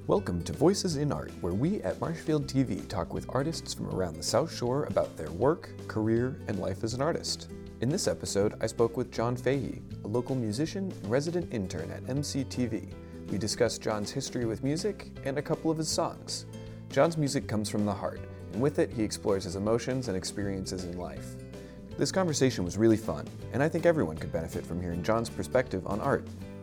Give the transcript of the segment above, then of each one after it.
Welcome to Voices in Art, where we at Marshfield TV talk with artists from around the South Shore about their work, career, and life as an artist. In this episode, I spoke with John Fahey, a local musician and resident intern at MCTV. We discussed John's history with music and a couple of his songs. John's music comes from the heart, and with it, he explores his emotions and experiences in life. This conversation was really fun, and I think everyone could benefit from hearing John's perspective on art.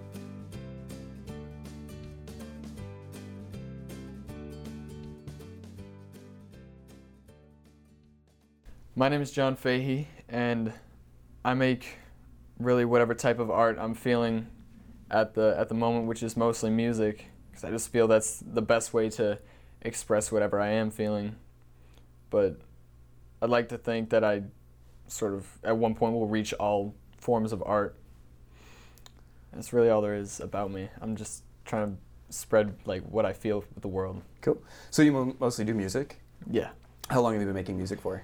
My name is John Fahey, and I make really whatever type of art I'm feeling at the moment, which is mostly music, because I just feel that's the best way to express whatever I am feeling. But I'd like to think that I sort of, at one point, will reach all forms of art. And that's really all there is about me. I'm just trying to spread like what I feel with the world. Cool. So you mostly do music? Yeah. How long have you been making music for?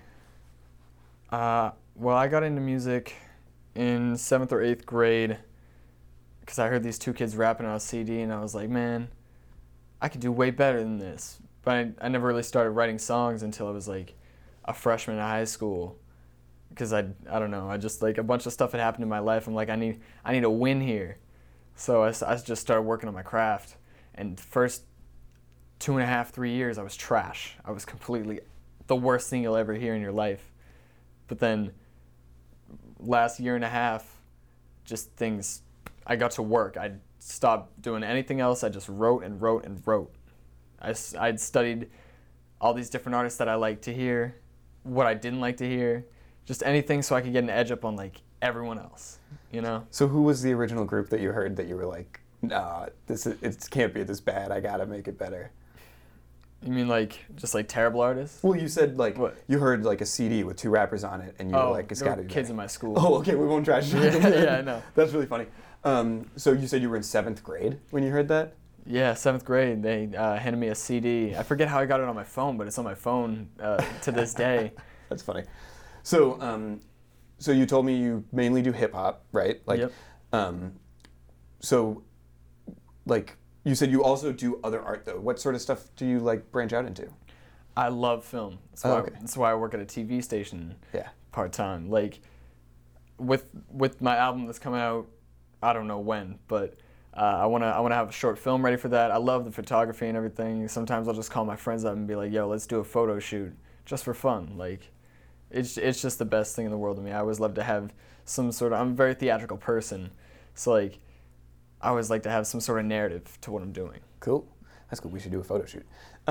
Well, I got into music in 7th or 8th grade because I heard these two kids rapping on a CD, and I was like, man, I could do way better than this. But I never really started writing songs until I was like a freshman in high school, because I don't know, I just like a bunch of stuff had happened in my life. I'm like, I need a win here. So I just started working on my craft, and first 2.5, 3 years I was trash. I was completely the worst thing you'll ever hear in your life. But then last year and a half, just things, I got to work. I stopped doing anything else. I just wrote and wrote and wrote. I'd studied all these different artists that I liked to hear, what I didn't like to hear, just anything so I could get an edge up on like everyone else, you know? So who was the original group that you heard that you were like, nah, it can't be this bad, I gotta make it better? You mean like just like terrible artists? Well, you said like what? You heard like a CD with 2 rappers on it, and you were like, it's gotta be kids better. in my school. Oh, okay, we won't trash it. Yeah, I know. That's really funny. So you said you were in 7th grade when you heard that? Yeah, 7th grade. They handed me a CD. I forget how I got it on my phone, but it's on my phone to this day. That's funny. So, so you told me you mainly do hip hop, right? Like, yep. So, like, you said you also do other art though. What sort of stuff do you like branch out into? I love film. That's why I work at a TV station. Yeah. Part time. Like, with my album that's coming out, I don't know when, but I wanna have a short film ready for that. I love the photography and everything. Sometimes I'll just call my friends up and be like, yo, let's do a photo shoot just for fun. Like, it's just the best thing in the world to me. I always love to have some sort of, I'm a very theatrical person, so like, I always like to have some sort of narrative to what I'm doing. Cool. That's cool. We should do a photo shoot.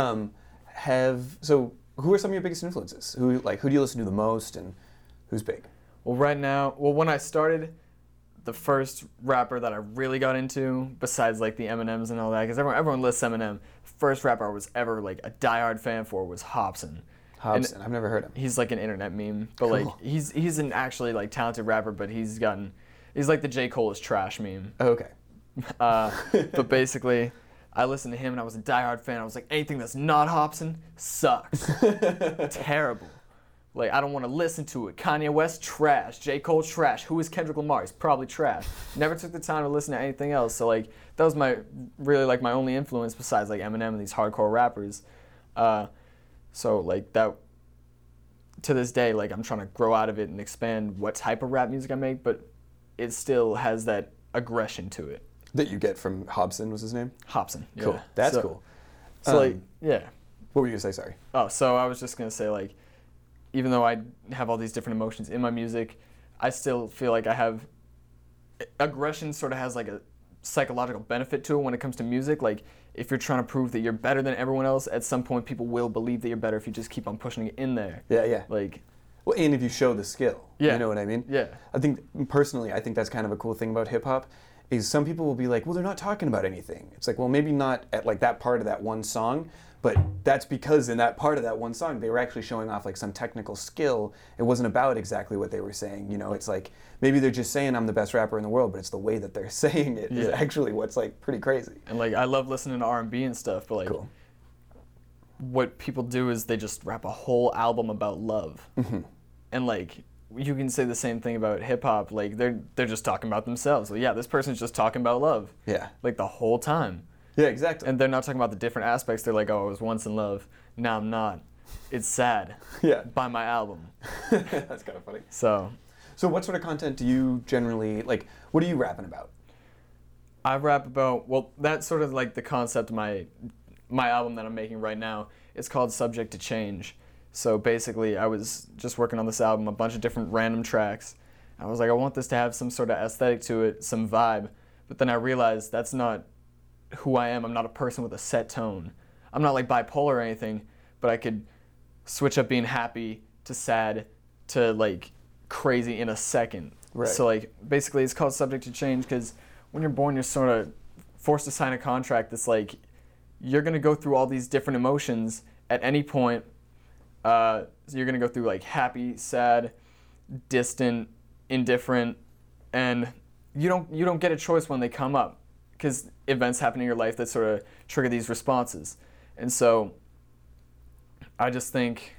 So who are some of your biggest influences? Who do you listen to the most, and who's big? Well, right now, when I started, the first rapper that I really got into, besides like the Eminems and all that, because everyone lists Eminem, first rapper I was ever like a diehard fan for was Hopsin. Hopsin, I've never heard him. He's like an internet meme, but cool. Like he's an actually like talented rapper, but he's like the J. Cole is trash meme. Oh, okay. But basically, I listened to him and I was a diehard fan. I was like, anything that's not Hopsin sucks. Terrible. Like, I don't want to listen to it. Kanye West, trash. J. Cole, trash. Who is Kendrick Lamar? He's probably trash. Never took the time to listen to anything else. So, like, that was my only influence besides, like, Eminem and these hardcore rappers. So, like, that, to this day, like, I'm trying to grow out of it and expand what type of rap music I make, but it still has that aggression to it. That you get from Hopsin was his name? Hopsin, yeah. Cool. That's cool. So, like, yeah. What were you going to say? Sorry. Oh, so I was just going to say, like, even though I have all these different emotions in my music, I still feel like I have aggression sort of has like a psychological benefit to it when it comes to music. Like, if you're trying to prove that you're better than everyone else, at some point people will believe that you're better if you just keep on pushing it in there. Yeah, yeah. Like, well, and if you show the skill. Yeah. You know what I mean? Yeah. I think, personally, I think that's kind of a cool thing about hip-hop, is some people will be like, well, they're not talking about anything. It's like, well, maybe not at like that part of that one song, but that's because in that part of that one song, they were actually showing off like some technical skill. It wasn't about exactly what they were saying. You know, it's like, maybe they're just saying I'm the best rapper in the world, but it's the way that they're saying it is actually what's like pretty crazy. And like, I love listening to R&B and stuff, but like, cool. What people do is they just rap a whole album about love. Mm-hmm. And like, you can say the same thing about hip hop. Like, they're just talking about themselves. Well, yeah, this person's just talking about love. Yeah. Like the whole time. Yeah, exactly. And they're not talking about the different aspects. They're like, oh, I was once in love. Now I'm not. It's sad. Yeah. Buy my album. That's kind of funny. So what sort of content do you generally, like, what are you rapping about? I rap about, well, that's sort of like the concept of my album that I'm making right now. It's called Subject to Change. So basically, I was just working on this album, a bunch of different random tracks. I was like, I want this to have some sort of aesthetic to it, some vibe. But then I realized that's not who I am. I'm not a person with a set tone. I'm not like bipolar or anything, but I could switch up being happy to sad to like crazy in a second. Right. So like basically it's called Subject to Change because when you're born, you're sort of forced to sign a contract that's like you're going to go through all these different emotions at any point. So you're going to go through like happy, sad, distant, indifferent, and you don't get a choice when they come up because events happen in your life that sort of trigger these responses. And so I just think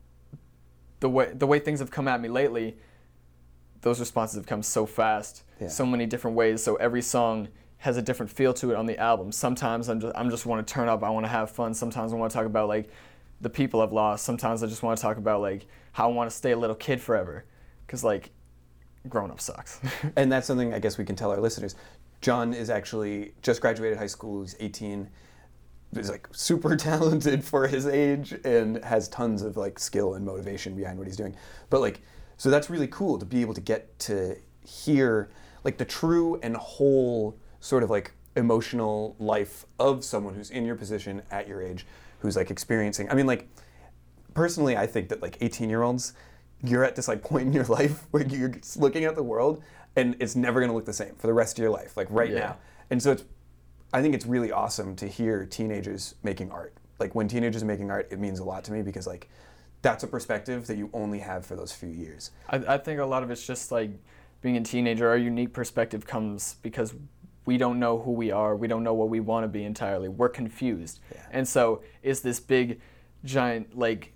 the way things have come at me lately, those responses have come so fast, so many different ways. So every song has a different feel to it on the album. Sometimes I'm just want to turn up, I want to have fun. Sometimes I want to talk about like the people I've lost. Sometimes I just want to talk about like how I want to stay a little kid forever, because like growing up sucks. And that's something I guess we can tell our listeners. John is actually just graduated high school. He's 18. He's like super talented for his age and has tons of like skill and motivation behind what he's doing. But like, so that's really cool to be able to get to hear like the true and whole sort of like emotional life of someone who's in your position at your age, who's like experiencing, I mean like, personally I think that like 18-year-olds, you're at this like point in your life where you're looking at the world and it's never gonna look the same for the rest of your life, like right now. And so I think it's really awesome to hear teenagers making art. Like when teenagers are making art, it means a lot to me because like that's a perspective that you only have for those few years. I think a lot of it's just like being a teenager, our unique perspective comes because we don't know who we are. We don't know what we want to be entirely. We're confused. Yeah. And so it's this big, giant, like,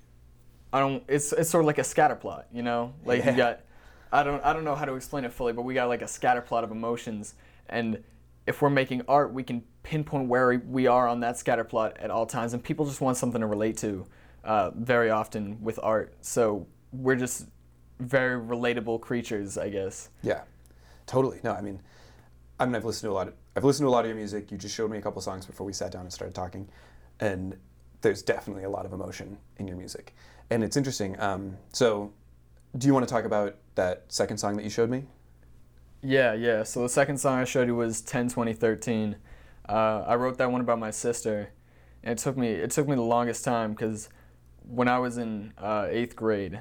it's sort of like a scatter plot, you know? Like you got, I don't know how to explain it fully, but we got like a scatter plot of emotions. And if we're making art, we can pinpoint where we are on that scatter plot at all times. And people just want something to relate to very often with art. So we're just very relatable creatures, I guess. Yeah, totally. No, I mean, I've listened to a lot of your music. You just showed me a couple songs before we sat down and started talking, and there's definitely a lot of emotion in your music. And it's interesting. So, do you want to talk about that second song that you showed me? Yeah. So the second song I showed you was 10-20-13. I wrote that one about my sister, and it took me the longest time because when I was in 8th grade,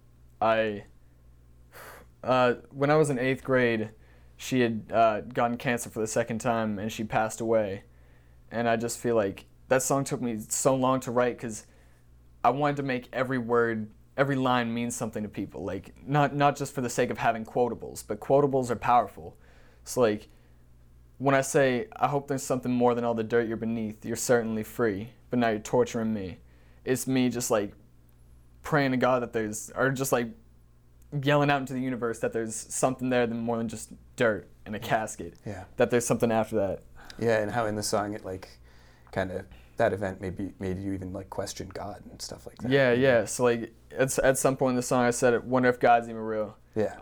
she had gotten cancer for the second time, and she passed away. And I just feel like that song took me so long to write because I wanted to make every word, every line mean something to people. Like, not just for the sake of having quotables, but quotables are powerful. So, like, when I say, I hope there's something more than all the dirt you're beneath, you're certainly free, but now you're torturing me. It's me just, like, praying to God that there's, or just, like, yelling out into the universe that there's something there more than just dirt and a casket. Yeah. That there's something after that. Yeah, and how in the song it like kind of that event made you even like question God and stuff like that. Yeah. So like at some point in the song I said, "Wonder if God's even real." Yeah.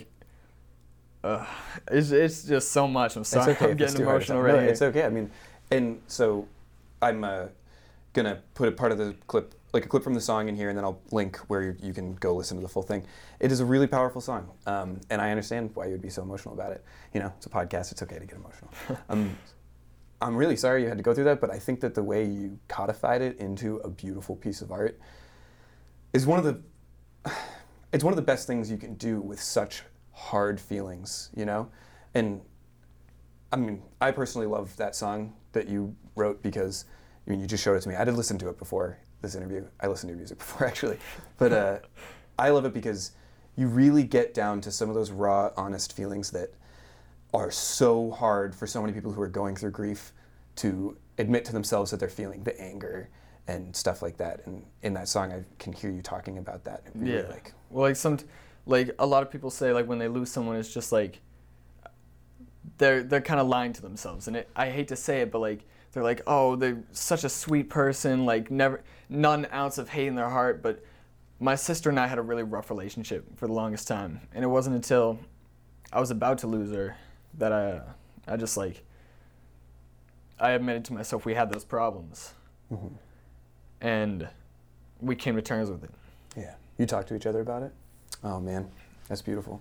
It's just so much. I'm sorry. I'm getting emotional right here. It's okay. I mean, and so I'm gonna put a part of the clip, like a clip from the song in here, and then I'll link where you can go listen to the full thing. It is a really powerful song, and I understand why you would be so emotional about it. You know, it's a podcast, it's okay to get emotional. I'm really sorry you had to go through that, but I think that the way you codified it into a beautiful piece of art is one of the best things you can do with such hard feelings, you know? And I mean, I personally love that song that you wrote because, I mean, you just showed it to me. I did listen to it before this interview. I listened to your music before, actually. But I love it because you really get down to some of those raw, honest feelings that are so hard for so many people who are going through grief to admit to themselves that they're feeling, the anger and stuff like that. And in that song, I can hear you talking about that. Really, yeah. Well, like a lot of people say, like when they lose someone, it's just like they're kind of lying to themselves. And I hate to say it, but like they're like, oh, they're such a sweet person, like not an ounce of hate in their heart. But my sister and I had a really rough relationship for the longest time, and it wasn't until I was about to lose her that I just like, I admitted to myself we had those problems, and we came to terms with it. Yeah. You talk to each other about it? Oh man, that's beautiful.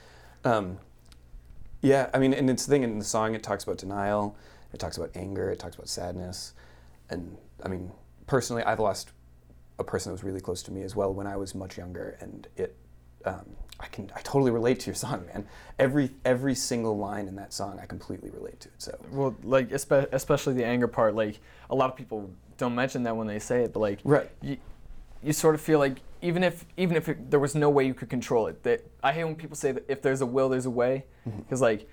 Yeah, I mean, and it's the thing in the song, it talks about denial, it talks about anger, it talks about sadness. And I mean, personally, I've lost a person that was really close to me as well when I was much younger, and I totally relate to your song, man. Every single line in that song, I completely relate to it. So well, like especially the anger part, like a lot of people don't mention that when they say it, but like right. You sort of feel like even if there was no way you could control it, that I hate when people say that if there's a will, there's a way, because like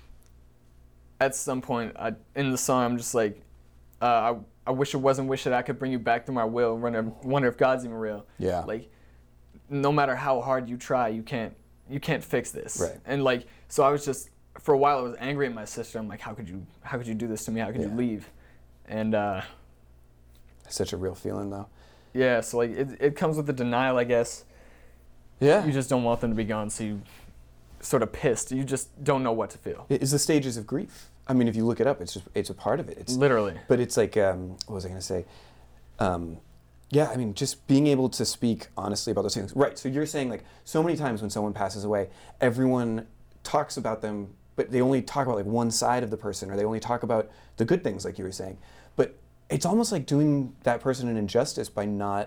at some point in the song, I'm just like, I wish it wasn't, wish that I could bring you back through my will, wonder if God's even real. Yeah. Like, no matter how hard you try, you can't fix this. Right. And like, so I was just, for a while, I was angry at my sister. I'm like, how could you do this to me? How could you leave? And it's such a real feeling, though. yeah, so like it comes with the denial, I guess. Yeah. You just don't want them to be gone, so you sort of pissed. You just don't know what to feel. It's the stages of grief. I mean, if you look it up, it's a part of it. It's literally. But it's like, what was I going to say? Yeah, I mean, just being able to speak honestly about those things. Right, so you're saying like so many times when someone passes away, everyone talks about them, but they only talk about like one side of the person, or they only talk about the good things, like you were saying. But it's almost like doing that person an injustice by not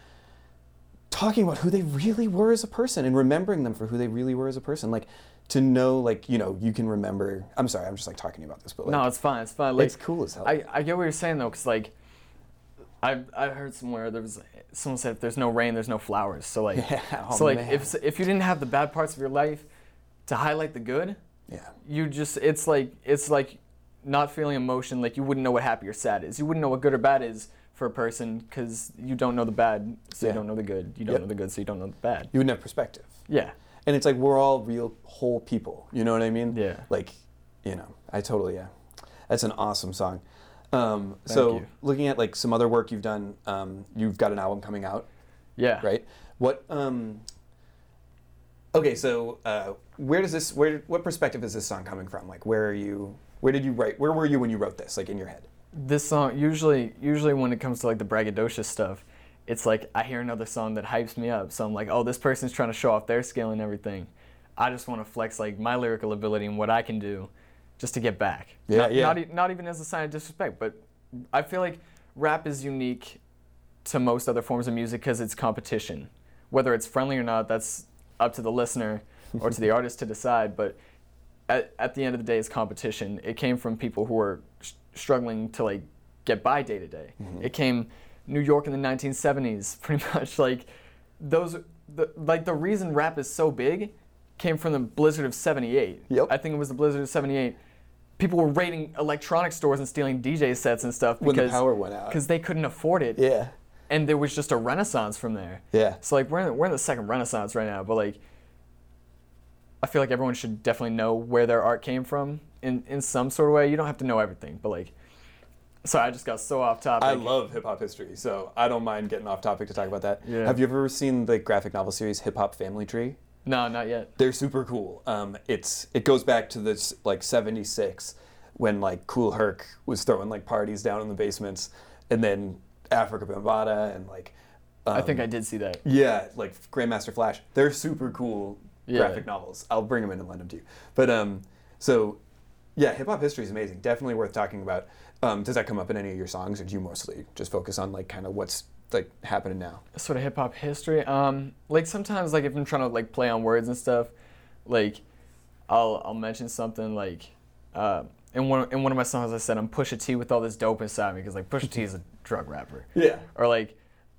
talking about who they really were as a person and remembering them for who they really were as a person. Like, to know, like, you know, you can remember. I'm sorry, I'm just like talking about this, but like, no, it's fine. It's fine. Like, it's cool as hell. I get what you're saying though, because like I heard somewhere someone said if there's no rain, there's no flowers. So like, man. if you didn't have the bad parts of your life to highlight the good, you just it's like not feeling emotion. Like, you wouldn't know what happy or sad is. You wouldn't know what good or bad is for a person because you don't know the bad, so you don't know the good. You don't know the good, so you don't know the bad. You wouldn't have perspective. Yeah. And it's like we're all real whole people. You know what I mean? Yeah. Like, you know, I totally, yeah. That's an awesome song. Thank you. Looking at like some other work you've done, you've got an album coming out. Yeah. Right? What, okay, so what perspective is this song coming from? Like, where did you write, where were you when you wrote this, like in your head? This song, usually when it comes to like the braggadocious stuff, it's like I hear another song that hypes me up. So I'm like, oh, this person's trying to show off their skill and everything. I just want to flex like my lyrical ability and what I can do just to get back. Not even as a sign of disrespect, but I feel like rap is unique to most other forms of music because it's competition. Whether it's friendly or not, that's up to the listener or to the artist to decide. But at the end of the day, it's competition. It came from people who were struggling to like get by day to day. It came New York in the 1970s, pretty much. Like the reason rap is so big came from the blizzard of 78. Yep. I think it was the blizzard of 78. People were raiding electronic stores and stealing DJ sets and stuff when the power went out. Because they couldn't afford it. Yeah. And there was just a renaissance from there. Yeah. So like we're in the second renaissance right now, but like I feel like everyone should definitely know where their art came from in some sort of way. You don't have to know everything, but like, sorry, I just got so off topic. I love hip hop history, so I don't mind getting off topic to talk about that. Yeah. Have you ever seen the graphic novel series Hip Hop Family Tree? No, not yet. They're super cool. It goes back to this like 76 when like Kool Herc was throwing like parties down in the basements, and then Africa Bambaataa and like I think I did see that. Yeah, like Grandmaster Flash. They're super cool graphic novels. I'll bring them in and lend them to you. But so yeah, hip hop history is amazing. Definitely worth talking about. Does that come up in any of your songs, or do you mostly just focus on like kind of what's like happening now? Sort of hip hop history. Like sometimes like if I'm trying to like play on words and stuff, like I'll mention something like in one of my songs I said I'm Pusha T with all this dope inside me because like Pusha T is a drug rapper. Yeah. Or like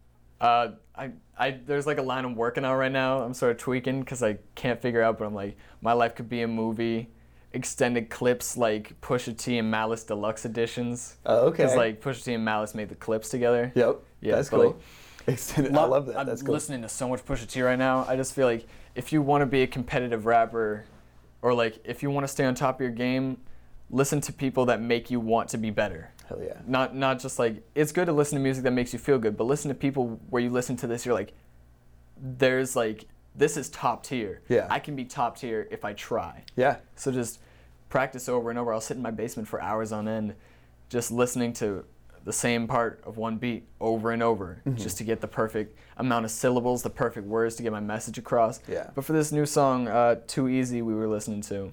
there's like a line I'm working on right now. I'm sort of tweaking because I can't figure out, but I'm like, my life could be a movie. Extended clips like Pusha T and Malice Deluxe editions. Oh, okay. Because like Pusha T and Malice made the clips together. Yep. Yeah, that's cool. Like, I love that. I'm That's cool. listening to so much Pusha T right now. I just feel like if you want to be a competitive rapper, or like if you want to stay on top of your game, listen to people that make you want to be better. Hell yeah. Not just like, it's good to listen to music that makes you feel good, but listen to people where you listen to this, you're like, there's like, this is top tier. Yeah. I can be top tier if I try. Yeah. So just practice over and over. I'll sit in my basement for hours on end just listening to the same part of one beat over and over, just to get the perfect amount of syllables, the perfect words to get my message across. Yeah. But for this new song, Too Easy, we were listening to,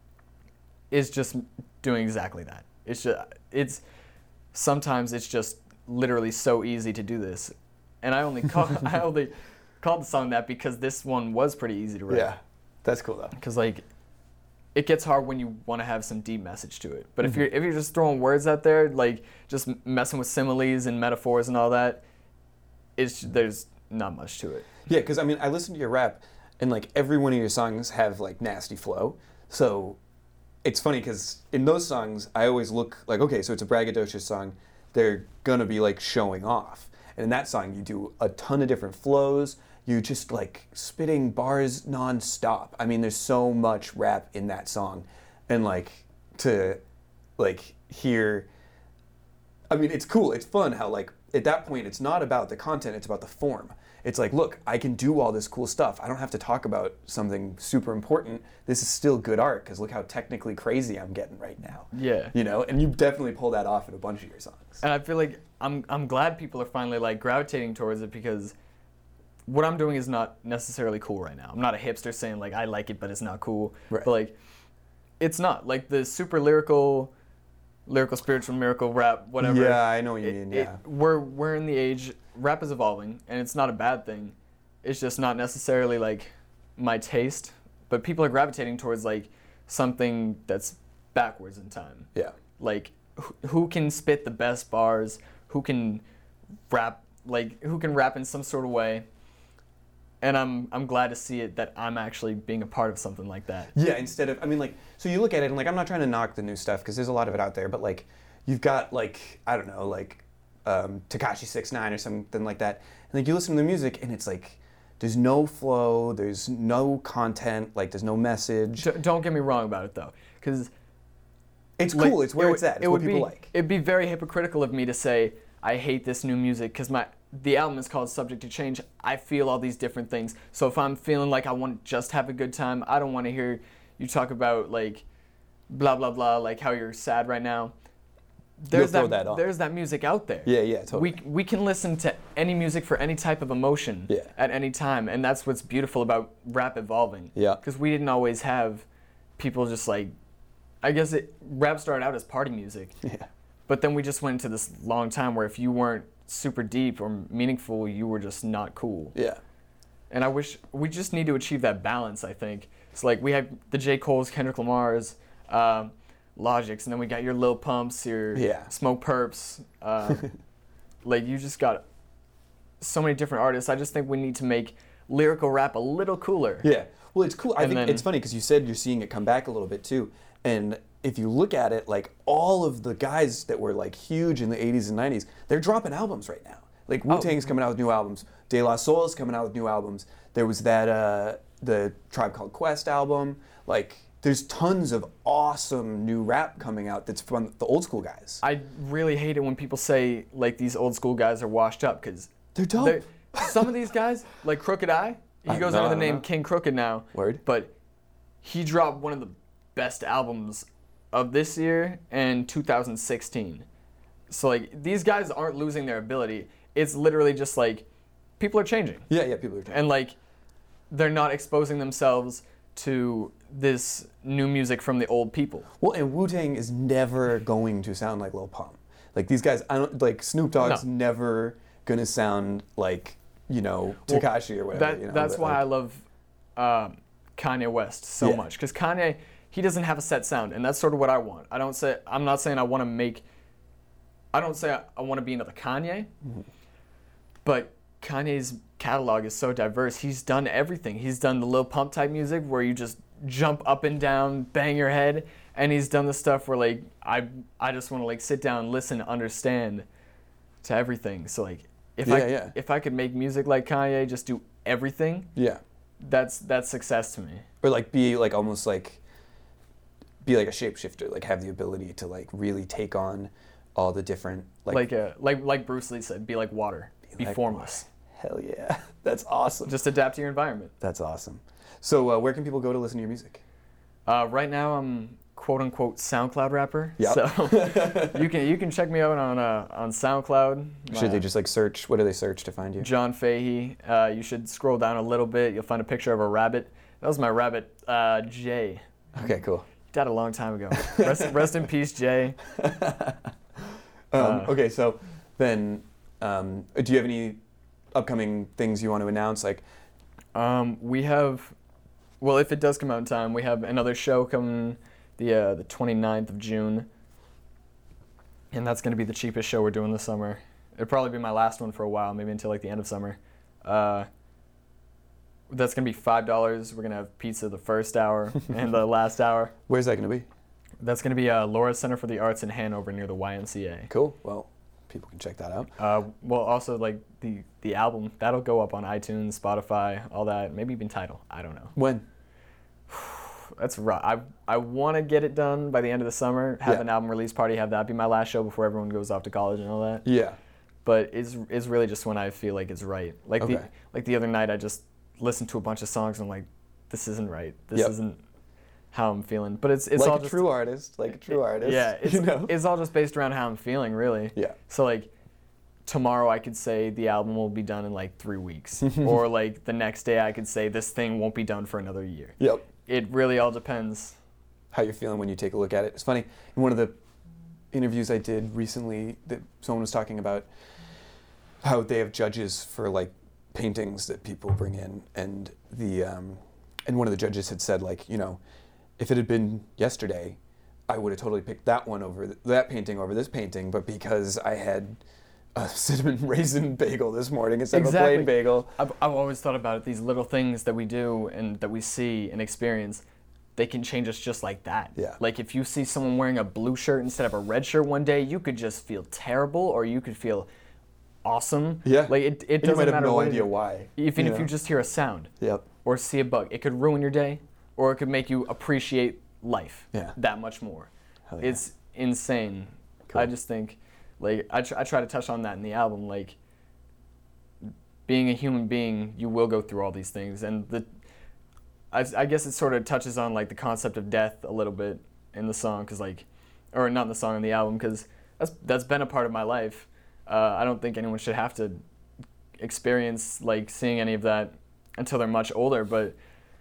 is just doing exactly that. Sometimes it's just literally so easy to do this. And I only called the song that because this one was pretty easy to write. Yeah. That's cool though. Because like, it gets hard when you want to have some deep message to it. But if you're just throwing words out there, like just messing with similes and metaphors and all that, there's not much to it. Yeah, because I mean, I listen to your rap, and like every one of your songs have like nasty flow. So it's funny because in those songs, I always look like, okay, so it's a braggadocious song. They're gonna be like showing off. And in that song, you do a ton of different flows. You just like spitting bars nonstop. I mean, there's so much rap in that song, and like to like hear. I mean, it's cool. It's fun how like at that point, it's not about the content. It's about the form. It's like, look, I can do all this cool stuff. I don't have to talk about something super important. This is still good art because look how technically crazy I'm getting right now. Yeah. You know, and you definitely pull that off in a bunch of your songs. And I feel like I'm glad people are finally like gravitating towards it, because what I'm doing is not necessarily cool right now. I'm not a hipster saying like I like it but it's not cool. Right. But like, it's not like the super lyrical spiritual miracle rap, whatever. Yeah, I know what you mean. Yeah. We're in the age, rap is evolving, and it's not a bad thing. It's just not necessarily like my taste, but people are gravitating towards like something that's backwards in time. Yeah. Like who can spit the best bars, who can rap in some sort of way. And I'm glad to see it that I'm actually being a part of something like that. Yeah, instead of, I mean, like, so you look at it and, like, I'm not trying to knock the new stuff because there's a lot of it out there, but, like, you've got, like, I don't know, like, Tekashi 6ix9ine or something like that, and, like, you listen to the music and it's, like, there's no flow, there's no content, like, there's no message. Don't get me wrong about it, though, because it's cool, like, it's where it's at, it's what people like. It'd be very hypocritical of me to say, I hate this new music, because the album is called Subject to Change. I feel all these different things. So if I'm feeling like I want to just have a good time, I don't want to hear you talk about like blah blah blah, like how you're sad right now. There's that music out there. Yeah, totally. We can listen to any music for any type of emotion at any time, and that's what's beautiful about rap evolving. Yeah. Because we didn't always have people just like, I guess rap started out as party music. Yeah. But then we just went into this long time where if you weren't super deep or meaningful, you were just not cool. Yeah. And I wish we just need to achieve that balance, I think. It's like we have the J. Cole's, Kendrick Lamar's, Logic's, and then we got your Lil Pumps, your Smoke Perps. Like you just got so many different artists. I just think we need to make lyrical rap a little cooler. Yeah. Well, it's cool. I think it's funny because you said you're seeing it come back a little bit too. And if you look at it, like all of the guys that were like huge in the 80s and 90s, they're dropping albums right now. Like Wu-Tang's coming out with new albums. De La Soul's coming out with new albums. There was that the Tribe Called Quest album. Like there's tons of awesome new rap coming out that's from the old school guys. I really hate it when people say like these old school guys are washed up because they're dope. Some of these guys, like Crooked I, he goes under the name King Crooked now. Word. But he dropped one of the best albums of this year and 2016. So like these guys aren't losing their ability. It's literally just like people are changing. Yeah, people are changing. And like they're not exposing themselves to this new music from the old people. Well, and Wu-Tang is never going to sound like Lil Pump. Like these guys, like Snoop Dogg's never gonna sound like, Tekashi or whatever. That's why I love Kanye West so much, because Kanye, he doesn't have a set sound, and that's sort of what I want. I'm not saying I want to be another Kanye, but Kanye's catalog is so diverse. He's done everything. He's done the Lil Pump type music where you just jump up and down, bang your head, and he's done the stuff where like I just want to like sit down, listen, understand to everything. So like if I could make music like Kanye, just do everything. Yeah. That's success to me. Or like be like almost like be like a shapeshifter, like have the ability to like really take on all the different like Bruce Lee said, be like water, be like formless. Hell yeah, that's awesome. Just adapt to your environment. That's awesome. So where can people go to listen to your music? Right now I'm quote unquote SoundCloud rapper. Yep. So you can check me out on SoundCloud. Should they just like search? What do they search to find you? John Fahey. You should scroll down a little bit. You'll find a picture of a rabbit. That was my rabbit, Jay. Okay, cool. Died a long time ago. Rest in peace, Jay. Okay, so then, do you have any upcoming things you want to announce? Like, we have, well, if it does come out in time, we have another show coming the 29th of June, and that's going to be the cheapest show we're doing this summer. It'll probably be my last one for a while, maybe until like the end of summer. That's going to be $5. We're going to have pizza the first hour and the last hour. where's that going to be? That's going to be Laura Center for the Arts in Hanover near the YMCA. Cool. Well, people can check that out. Well, also like the album, that'll go up on iTunes, Spotify, all that, maybe even Tidal. I don't know. When? That's rough. I want to get it done by the end of the summer, have an album release party, have that be my last show before everyone goes off to college and all that. Yeah. But it's really just when I feel like it's right. Like the other night I just listened to a bunch of songs and I'm like, this isn't right. This isn't how I'm feeling. But it's like all a just true artist, like a true artist. Yeah, it's all just based around how I'm feeling, really. Yeah. So like tomorrow I could say the album will be done in like 3 weeks, or like the next day I could say this thing won't be done for another year. Yep. It really all depends. How you're feeling when you take a look at it. It's funny, in one of the interviews I did recently, that someone was talking about how they have judges for like paintings that people bring in, and and one of the judges had said, like, you know, if it had been yesterday, I would have totally picked that one over that painting over this painting, but because I had a cinnamon raisin bagel this morning instead of a plain bagel. I've always thought about it, these little things that we do and that we see and experience, they can change us just like that. Yeah. Like if you see someone wearing a blue shirt instead of a red shirt one day, you could just feel terrible, or you could feel awesome. Yeah. Like it doesn't you might have matter no what idea why. Even if you just hear a sound. Yep. Or see a bug, it could ruin your day, or it could make you appreciate life that much more. Hell yeah. It's insane. Cool. I just think, like, I try to touch on that in the album. Like, being a human being, you will go through all these things, and I guess it sort of touches on like the concept of death a little bit in the song, or not in the song, in the album, because that's been a part of my life. I don't think anyone should have to experience like seeing any of that until they're much older, but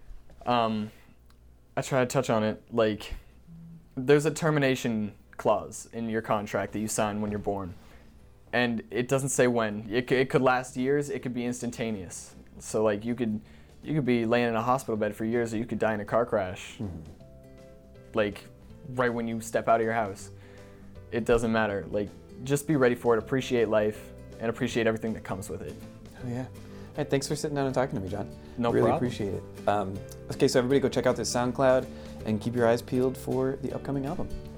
I try to touch on it. Like, there's a termination clause in your contract that you sign when you're born, and it doesn't say when. It could last years. It could be instantaneous. So like you could be laying in a hospital bed for years, or you could die in a car crash, like right when you step out of your house. It doesn't matter. Like, just be ready for it. Appreciate life and appreciate everything that comes with it. Oh yeah. Hey, thanks for sitting down and talking to me, John. No really problem. Appreciate it. Okay, so everybody go check out this SoundCloud and keep your eyes peeled for the upcoming album.